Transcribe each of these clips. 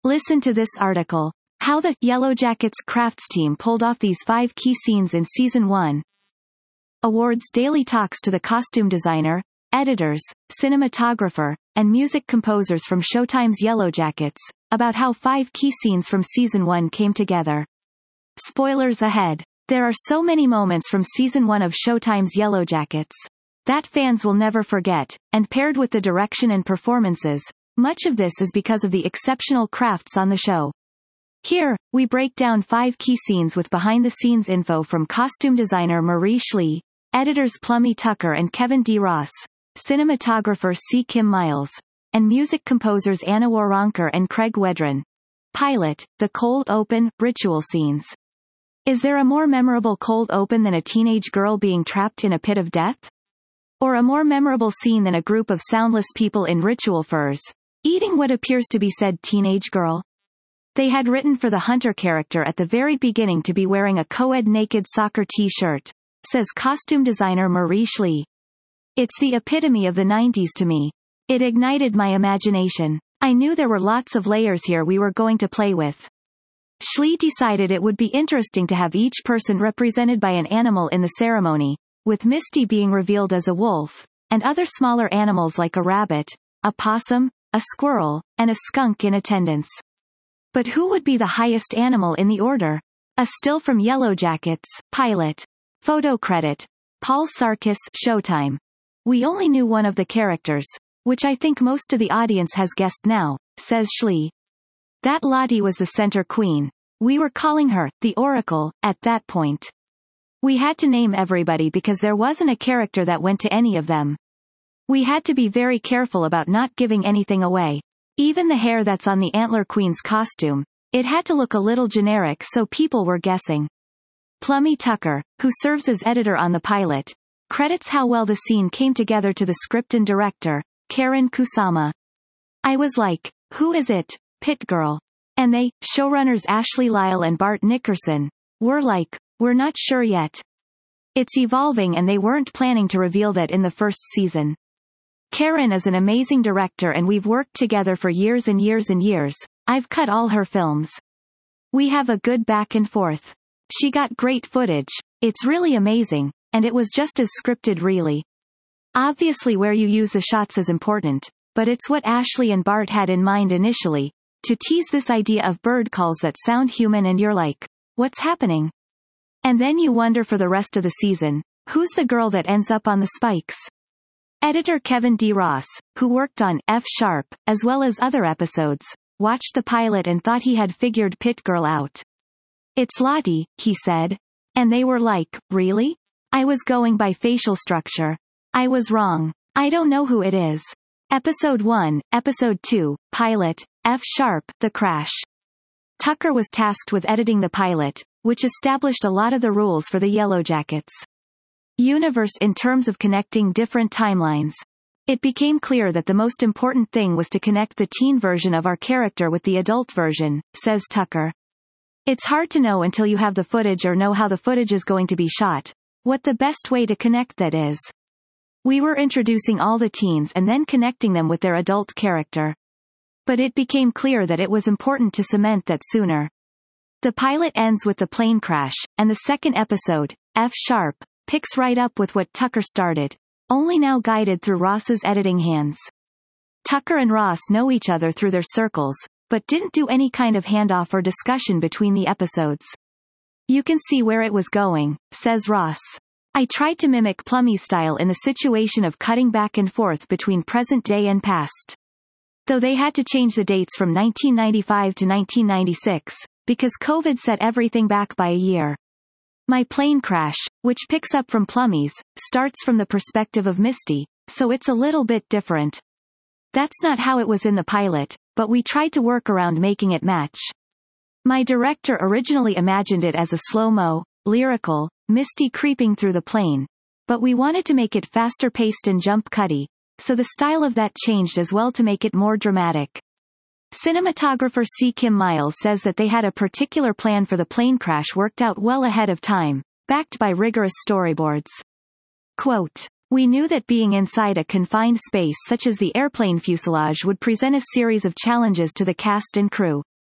Listen to this article. How the Yellowjackets crafts team pulled off these 5 key scenes in Season 1. Awards Daily talks to the costume designer, editors, cinematographer, and music composers from Showtime's Yellowjackets, about how 5 key scenes from Season 1 came together. Spoilers ahead. There are so many moments from Season 1 of Showtime's Yellowjackets that fans will never forget, and paired with the direction and performances, much of this is because of the exceptional crafts on the show. Here, we break down 5 key scenes with behind-the-scenes info from costume designer Marie Schlee, editors Plummy Tucker and Kevin D. Ross, cinematographer C. Kim Miles, and music composers Anna Waronker and Craig Wedren. Pilot, the cold open, ritual scenes. Is there a more memorable cold open than a teenage girl being trapped in a pit of death? Or a more memorable scene than a group of soundless people in ritual furs, eating what appears to be said teenage girl? They had written for the Hunter character at the very beginning to be wearing a co-ed naked soccer t-shirt, says costume designer Marie Schlee. It's the epitome of the 90s to me. It ignited my imagination. I knew there were lots of layers here we were going to play with. Schlee decided it would be interesting to have each person represented by an animal in the ceremony, with Misty being revealed as a wolf, and other smaller animals like a rabbit, a possum, a squirrel, and a skunk in attendance. But who would be the highest animal in the order? A still from Yellowjackets, pilot. Photo credit. Paul Sarkis, Showtime. We only knew one of the characters, which I think most of the audience has guessed now, says Schlee. That Lottie was the center queen. We were calling her, the Oracle, at that point. We had to name everybody because there wasn't a character that went to any of them. We had to be very careful about not giving anything away. Even the hair that's on the Antler Queen's costume, it had to look a little generic so people were guessing. Plummy Tucker, who serves as editor on the pilot, credits how well the scene came together to the script and director, Karen Kusama. I was like, who is it, Pit Girl? And they, showrunners Ashley Lyle and Bart Nickerson, were like, we're not sure yet. It's evolving and they weren't planning to reveal that in the first season. Karen is an amazing director and we've worked together for years and years and years. I've cut all her films. We have a good back and forth. She got great footage. It's really amazing, and it was just as scripted really. Obviously where you use the shots is important, but it's what Ashley and Bart had in mind initially, to tease this idea of bird calls that sound human and you're like, what's happening? And then you wonder for the rest of the season, who's the girl that ends up on the spikes? Editor Kevin D. Ross, who worked on F# as well as other episodes, watched the pilot and thought he had figured Pit Girl out. It's Lottie, he said. And they were like, really? I was going by facial structure. I was wrong. I don't know who it is. Episode 1, Episode 2, Pilot, F#, The Crash. Tucker was tasked with editing the pilot, which established a lot of the rules for the Yellowjackets universe in terms of connecting different timelines. It became clear that the most important thing was to connect the teen version of our character with the adult version, says Tucker. It's hard to know until you have the footage or know how the footage is going to be shot, what the best way to connect that is. We were introducing all the teens and then connecting them with their adult character. But it became clear that it was important to cement that sooner. The pilot ends with the plane crash, and the second episode, F#, picks right up with what Tucker started, only now guided through Ross's editing hands. Tucker and Ross know each other through their circles, but didn't do any kind of handoff or discussion between the episodes. You can see where it was going, says Ross. I tried to mimic Plummy's style in the situation of cutting back and forth between present day and past. Though they had to change the dates from 1995 to 1996, because COVID set everything back by a year. My plane crash, which picks up from Plummy's, starts from the perspective of Misty, so it's a little bit different. That's not how it was in the pilot, but we tried to work around making it match. My director originally imagined it as a slow-mo, lyrical, Misty creeping through the plane, but we wanted to make it faster-paced and jump-cutty, so the style of that changed as well to make it more dramatic. Cinematographer C. Kim Miles says that they had a particular plan for the plane crash worked out well ahead of time, backed by rigorous storyboards. Quote, we knew that being inside a confined space such as the airplane fuselage would present a series of challenges to the cast and crew.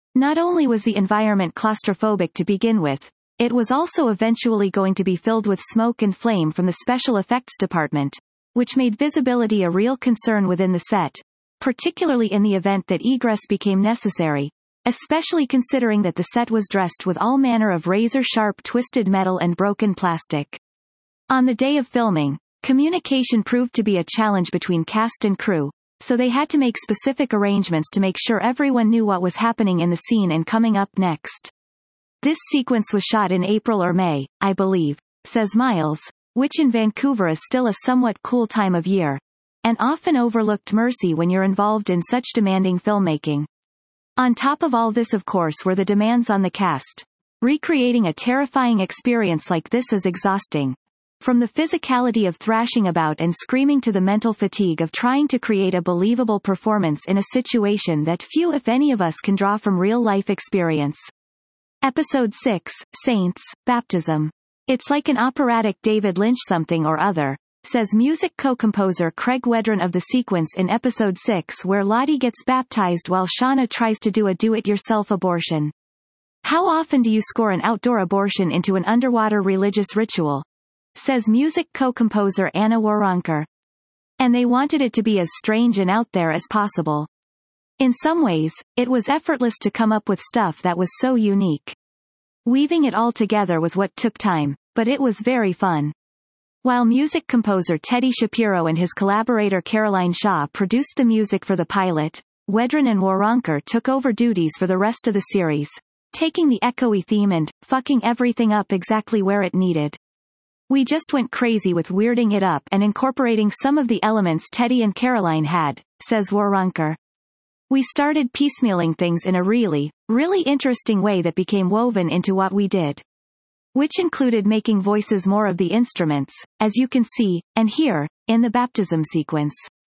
Not only was the environment claustrophobic to begin with, it was also eventually going to be filled with smoke and flame from the special effects department, which made visibility a real concern within the set, particularly in the event that egress became necessary, especially considering that the set was dressed with all manner of razor-sharp twisted metal and broken plastic. On the day of filming, communication proved to be a challenge between cast and crew, so they had to make specific arrangements to make sure everyone knew what was happening in the scene and coming up next. This sequence was shot in April or May, I believe, says Miles, which in Vancouver is still a somewhat cool time of year, and often overlooked mercy when you're involved in such demanding filmmaking. On top of all this, of course, were the demands on the cast. Recreating a terrifying experience like this is exhausting. From the physicality of thrashing about and screaming to the mental fatigue of trying to create a believable performance in a situation that few if any of us can draw from real-life experience. Episode 6, Saints, Baptism. It's like an operatic David Lynch something or other, says music co-composer Craig Wedren of the sequence in Episode 6 where Lottie gets baptized while Shauna tries to do a do-it-yourself abortion. How often do you score an outdoor abortion into an underwater religious ritual? Says music co-composer Anna Waronker. And they wanted it to be as strange and out there as possible. In some ways, it was effortless to come up with stuff that was so unique. Weaving it all together was what took time, but it was very fun. While music composer Teddy Shapiro and his collaborator Caroline Shaw produced the music for the pilot, Wedren and Waronker took over duties for the rest of the series, taking the echoey theme and fucking everything up exactly where it needed. We just went crazy with weirding it up and incorporating some of the elements Teddy and Caroline had, says Waronker. We started piecemealing things in a really, really interesting way that became woven into what we did. Which included making voices more of the instruments, as you can see, and hear, in the baptism sequence.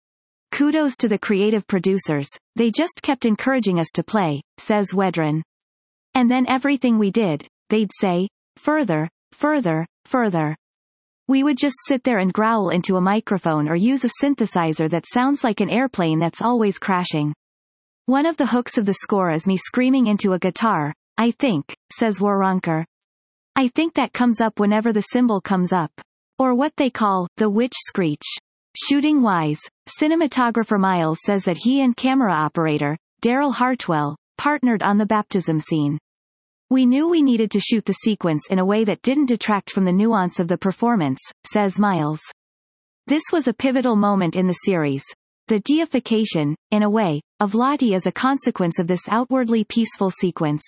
Kudos to the creative producers, they just kept encouraging us to play, says Wedren. And then everything we did, they'd say, further, further, further. We would just sit there and growl into a microphone or use a synthesizer that sounds like an airplane that's always crashing. One of the hooks of the score is me screaming into a guitar, I think, says Waronker. I think that comes up whenever the cymbal comes up. Or what they call, the witch screech. Shooting-wise, cinematographer Miles says that he and camera operator, Daryl Hartwell, partnered on the baptism scene. We knew we needed to shoot the sequence in a way that didn't detract from the nuance of the performance, says Miles. This was a pivotal moment in the series. The deification, in a way, of Lottie as a consequence of this outwardly peaceful sequence.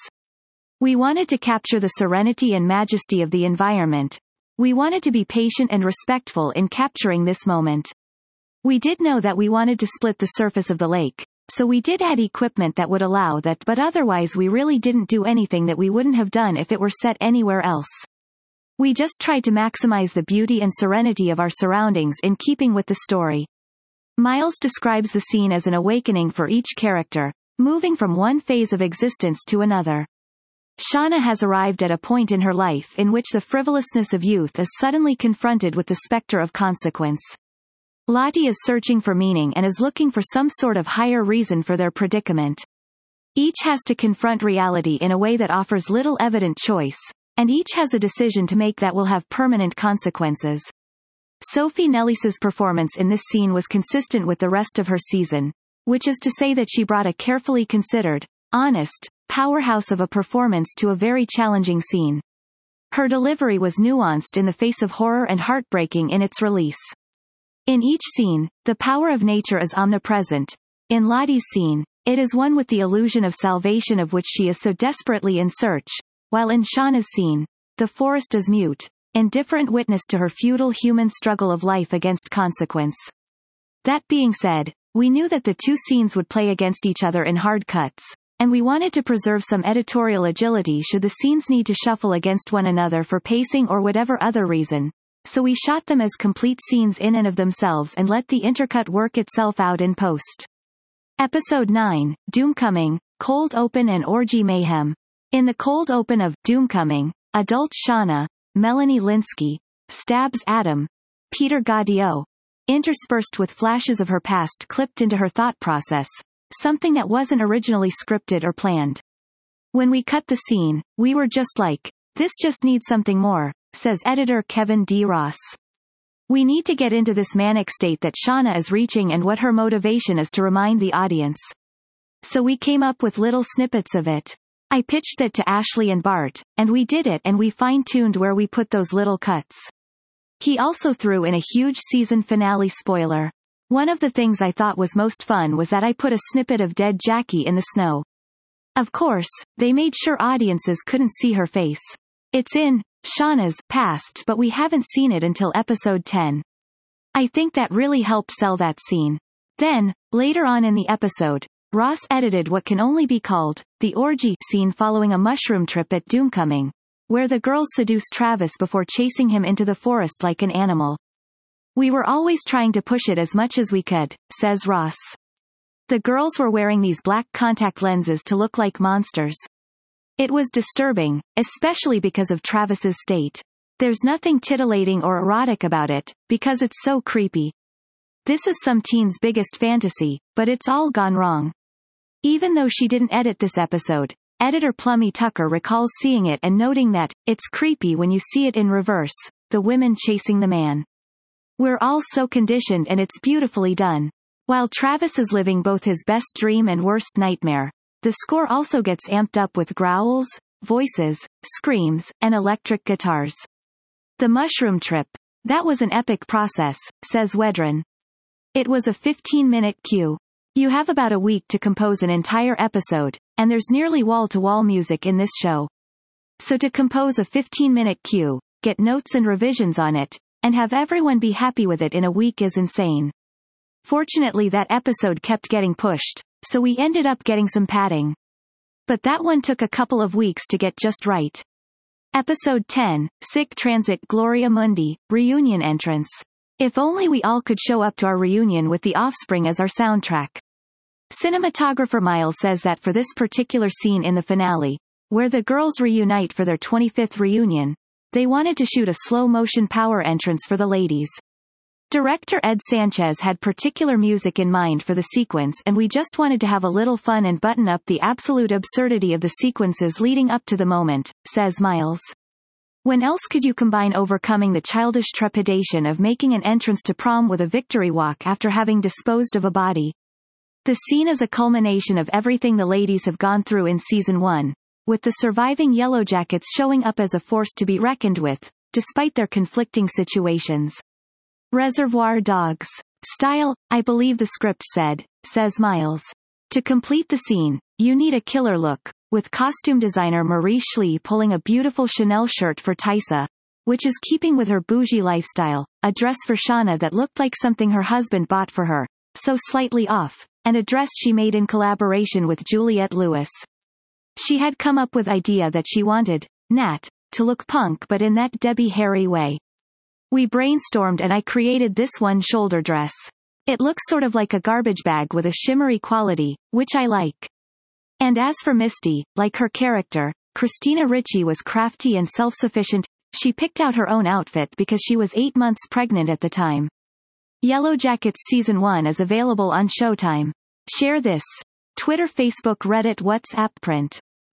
We wanted to capture the serenity and majesty of the environment. We wanted to be patient and respectful in capturing this moment. We did know that we wanted to split the surface of the lake, so we did add equipment that would allow that, but otherwise we really didn't do anything that we wouldn't have done if it were set anywhere else. We just tried to maximize the beauty and serenity of our surroundings in keeping with the story. Miles describes the scene as an awakening for each character, moving from one phase of existence to another. Shauna has arrived at a point in her life in which the frivolousness of youth is suddenly confronted with the specter of consequence. Lottie is searching for meaning and is looking for some sort of higher reason for their predicament. Each has to confront reality in a way that offers little evident choice, and each has a decision to make that will have permanent consequences. Sophie Nellis's performance in this scene was consistent with the rest of her season, which is to say that she brought a carefully considered, honest, powerhouse of a performance to a very challenging scene. Her delivery was nuanced in the face of horror and heartbreaking in its release. In each scene, the power of nature is omnipresent. In Lottie's scene, it is one with the illusion of salvation of which she is so desperately in search, while in Shauna's scene, the forest is mute, indifferent witness to her futile human struggle of life against consequence. That being said, we knew that the two scenes would play against each other in hard cuts, and we wanted to preserve some editorial agility should the scenes need to shuffle against one another for pacing or whatever other reason, so we shot them as complete scenes in and of themselves and let the intercut work itself out in post. Episode 9, Doomcoming, Cold Open and Orgy Mayhem. In the cold open of Doomcoming, adult Shauna, Melanie Lynskey, stabs Adam, Peter Gaudiot, interspersed with flashes of her past clipped into her thought process, something that wasn't originally scripted or planned. When we cut the scene, we were just like, this just needs something more, says editor Kevin D. Ross. We need to get into this manic state that Shauna is reaching and what her motivation is to remind the audience. So we came up with little snippets of it. I pitched it to Ashley and Bart, and we did it and we fine-tuned where we put those little cuts. He also threw in a huge season finale spoiler. One of the things I thought was most fun was that I put a snippet of dead Jackie in the snow. Of course, they made sure audiences couldn't see her face. It's in Shauna's past, but we haven't seen it until episode 10. I think that really helped sell that scene. Then, later on in the episode, Ross edited what can only be called the orgy scene following a mushroom trip at Doomcoming, where the girls seduce Travis before chasing him into the forest like an animal. We were always trying to push it as much as we could, says Ross. The girls were wearing these black contact lenses to look like monsters. It was disturbing, especially because of Travis's state. There's nothing titillating or erotic about it, because it's so creepy. This is some teen's biggest fantasy, but it's all gone wrong. Even though she didn't edit this episode, editor Plummy Tucker recalls seeing it and noting that, it's creepy when you see it in reverse, the women chasing the man. We're all so conditioned and it's beautifully done. While Travis is living both his best dream and worst nightmare, the score also gets amped up with growls, voices, screams, and electric guitars. The mushroom trip. That was an epic process, says Wedren. It was a 15-minute cue. You have about a week to compose an entire episode, and there's nearly wall-to-wall music in this show. So to compose a 15-minute cue, get notes and revisions on it, and have everyone be happy with it in a week is insane. Fortunately that episode kept getting pushed, so we ended up getting some padding. But that one took a couple of weeks to get just right. Episode 10, Sic Transit Gloria Mundi, Reunion Entrance. If only we all could show up to our reunion with The Offspring as our soundtrack. Cinematographer Miles says that for this particular scene in the finale, where the girls reunite for their 25th reunion, they wanted to shoot a slow-motion power entrance for the ladies. Director Ed Sanchez had particular music in mind for the sequence and we just wanted to have a little fun and button up the absolute absurdity of the sequences leading up to the moment, says Miles. When else could you combine overcoming the childish trepidation of making an entrance to prom with a victory walk after having disposed of a body? The scene is a culmination of everything the ladies have gone through in Season 1, with the surviving Yellowjackets showing up as a force to be reckoned with, despite their conflicting situations. Reservoir Dogs. Style, I believe the script said, says Miles. To complete the scene, you need a killer look, with costume designer Marie Schlee pulling a beautiful Chanel shirt for Tysa, which is keeping with her bougie lifestyle, a dress for Shauna that looked like something her husband bought for her, so slightly off, and a dress she made in collaboration with Juliette Lewis. She had come up with idea that she wanted, Nat, to look punk but in that Debbie Harry way. We brainstormed and I created this one shoulder dress. It looks sort of like a garbage bag with a shimmery quality, which I like. And as for Misty, like her character, Christina Ricci was crafty and self-sufficient. She picked out her own outfit because she was 8 months pregnant at the time. Yellowjackets Season 1 is available on Showtime. Share this. Twitter, Facebook, Reddit, WhatsApp, print.